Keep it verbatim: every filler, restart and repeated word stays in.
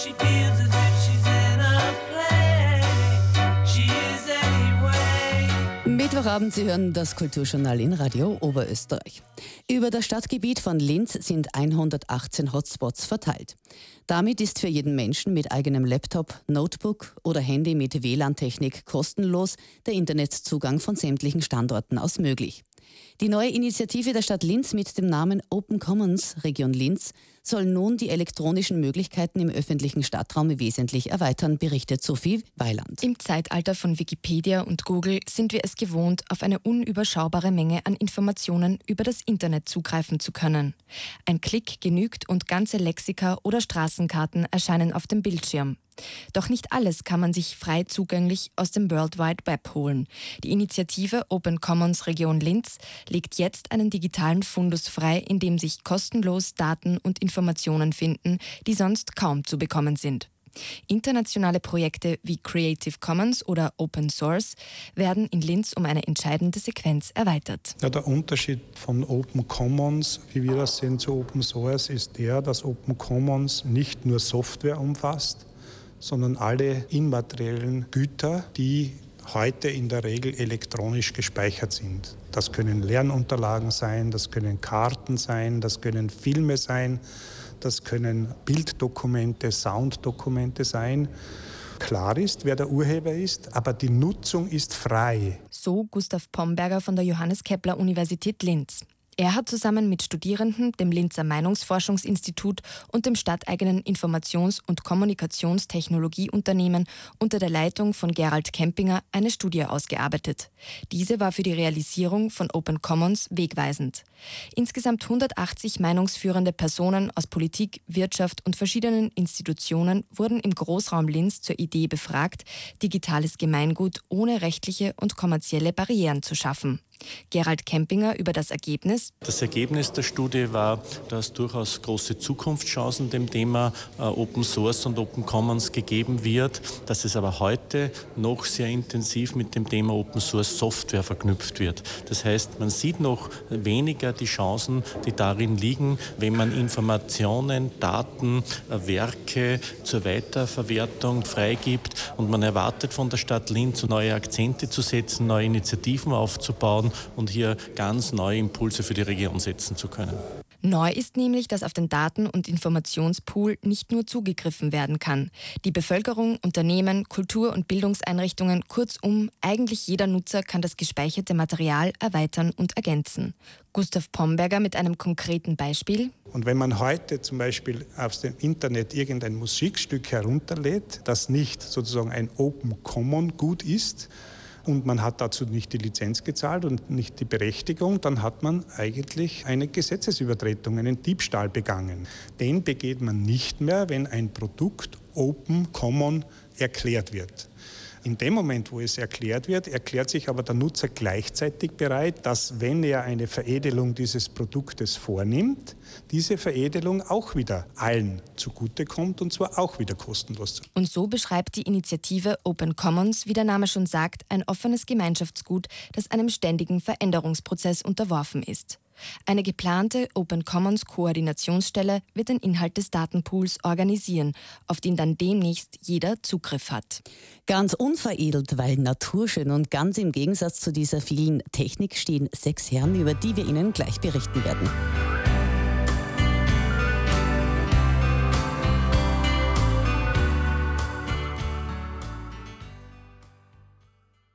she feels as if she's in a play. She is anyway. Mittwochabend, Sie hören das Kulturjournal in Radio Oberösterreich. Über das Stadtgebiet von Linz sind hundertachtzehn Hotspots verteilt. Damit ist für jeden Menschen mit eigenem Laptop, Notebook oder Handy mit W L A N-Technik kostenlos der Internetzugang von sämtlichen Standorten aus möglich. Die neue Initiative der Stadt Linz mit dem Namen Open Commons Region Linz soll nun die elektronischen Möglichkeiten im öffentlichen Stadtraum wesentlich erweitern, berichtet Sophie Weiland. Im Zeitalter von Wikipedia und Google sind wir es gewohnt, auf eine unüberschaubare Menge an Informationen über das Internet zugreifen zu können. Ein Klick genügt und ganze Lexika oder Straßenkarten erscheinen auf dem Bildschirm. Doch nicht alles kann man sich frei zugänglich aus dem World Wide Web holen. Die Initiative Open Commons Region Linz legt jetzt einen digitalen Fundus frei, in dem sich kostenlos Daten und Informationen finden, die sonst kaum zu bekommen sind. Internationale Projekte wie Creative Commons oder Open Source werden in Linz um eine entscheidende Sequenz erweitert. Ja, der Unterschied von Open Commons, wie wir das sehen, zu Open Source ist der, dass Open Commons nicht nur Software umfasst, sondern alle immateriellen Güter, die heute in der Regel elektronisch gespeichert sind. Das können Lernunterlagen sein, das können Karten sein, das können Filme sein, das können Bilddokumente, Sounddokumente sein. Klar ist, wer der Urheber ist, aber die Nutzung ist frei. So Gustav Pomberger von der Johannes Kepler Universität Linz. Er hat zusammen mit Studierenden, dem Linzer Meinungsforschungsinstitut und dem stadteigenen Informations- und Kommunikationstechnologieunternehmen unter der Leitung von Gerald Kempinger eine Studie ausgearbeitet. Diese war für die Realisierung von Open Commons wegweisend. Insgesamt hundertachtzig meinungsführende Personen aus Politik, Wirtschaft und verschiedenen Institutionen wurden im Großraum Linz zur Idee befragt, digitales Gemeingut ohne rechtliche und kommerzielle Barrieren zu schaffen. Gerald Kempinger über das Ergebnis. Das Ergebnis der Studie war, dass durchaus große Zukunftschancen dem Thema äh, Open Source und Open Commons gegeben wird, dass es aber heute noch sehr intensiv mit dem Thema Open Source Software verknüpft wird. Das heißt, man sieht noch weniger die Chancen, die darin liegen, wenn man Informationen, Daten, äh, Werke zur Weiterverwertung freigibt, und man erwartet von der Stadt Linz, neue Akzente zu setzen, neue Initiativen aufzubauen und hier ganz neue Impulse für die Region setzen zu können. Neu ist nämlich, dass auf den Daten- und Informationspool nicht nur zugegriffen werden kann. Die Bevölkerung, Unternehmen, Kultur- und Bildungseinrichtungen, kurzum, eigentlich jeder Nutzer kann das gespeicherte Material erweitern und ergänzen. Gustav Pomberger mit einem konkreten Beispiel. Und wenn man heute zum Beispiel auf dem Internet irgendein Musikstück herunterlädt, das nicht sozusagen ein Open Common Gut ist, und man hat dazu nicht die Lizenz gezahlt und nicht die Berechtigung, dann hat man eigentlich eine Gesetzesübertretung, einen Diebstahl begangen. Den begeht man nicht mehr, wenn ein Produkt Open Common erklärt wird. In dem Moment, wo es erklärt wird, erklärt sich aber der Nutzer gleichzeitig bereit, dass, wenn er eine Veredelung dieses Produktes vornimmt, diese Veredelung auch wieder allen zugutekommt, und zwar auch wieder kostenlos. Und so beschreibt die Initiative Open Commons, wie der Name schon sagt, ein offenes Gemeinschaftsgut, das einem ständigen Veränderungsprozess unterworfen ist. Eine geplante Open Commons Koordinationsstelle wird den Inhalt des Datenpools organisieren, auf den dann demnächst jeder Zugriff hat. Ganz unveredelt, weil naturschön und ganz im Gegensatz zu dieser vielen Technik stehen sechs Herren, über die wir Ihnen gleich berichten werden.